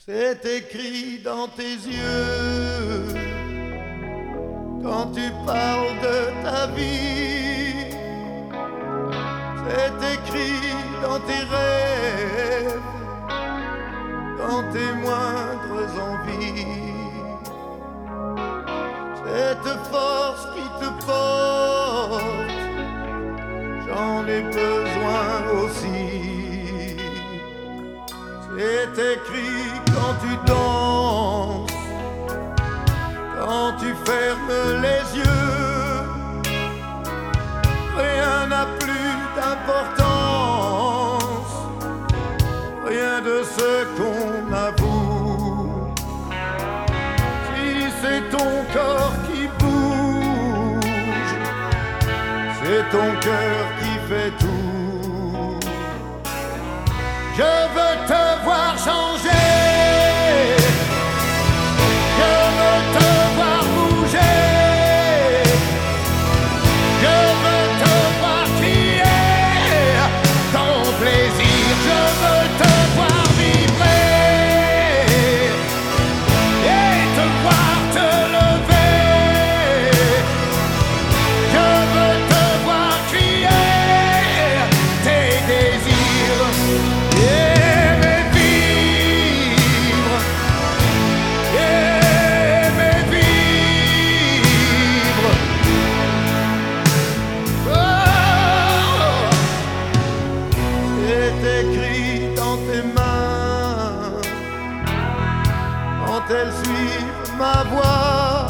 C'est écrit dans tes yeux quand tu parles de ta vie. C'est écrit dans tes rêves, dans tes moindres envies. Cette force qui te porte, j'en ai besoin aussi. C'est écrit quand tu danses, quand tu fermes les yeux. Rien n'a plus d'importance, rien de ce qu'on avoue. Si c'est ton corps qui bouge, c'est ton cœur qui fait tout. Je veux te voir changer, je veux te voir bouger, je veux te voir crier ton plaisir, je veux te voir vibrer et te voir te lever. Je veux te voir crier tes désirs. Quand elles suivent ma voix,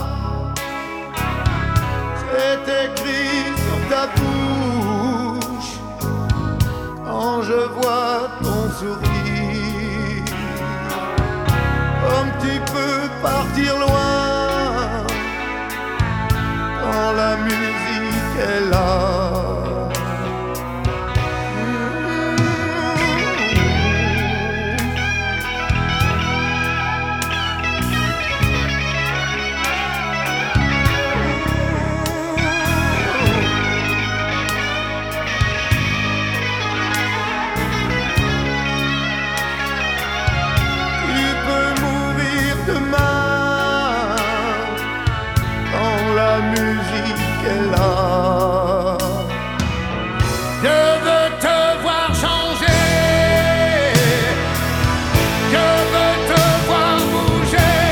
c'est écrit sur ta bouche. Quand je vois ton sourire, comme tu peux partir loin quand la musique est là. Je veux te voir changer, je veux te voir bouger,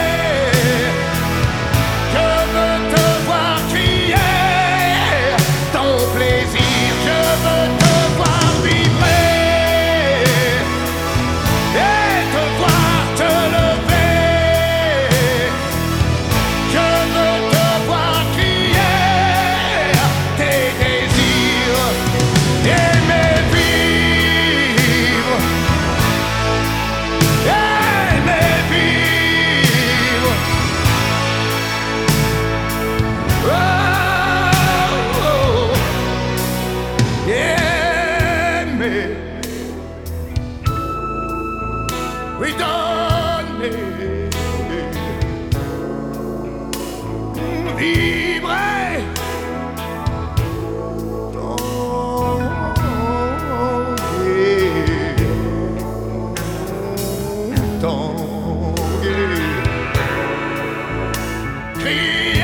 je veux te voir crier ton plaisir, je veux te voir vibrer et te voir te lever. Je veux te voir crier tes désirs. Aimer vivre, aimer vivre. Oh, oh. Aimer, oui donner, vibrer. Tanguer, crier.